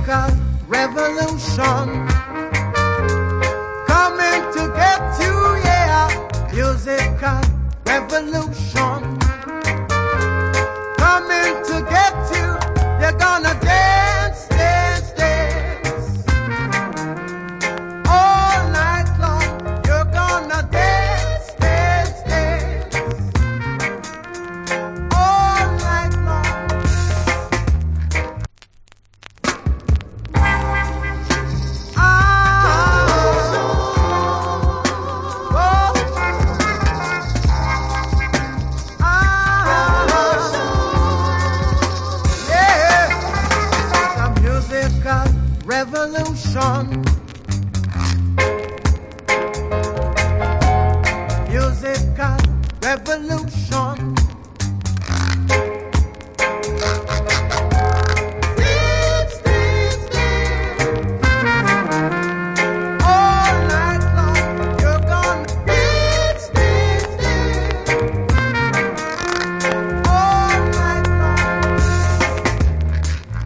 musical revolution coming to get you, yeah. Musical revolution coming to get you. You're gonna dance, dance, dance all night long. You're gonna dance, dance, dance all night long. Revolution, musical revolution.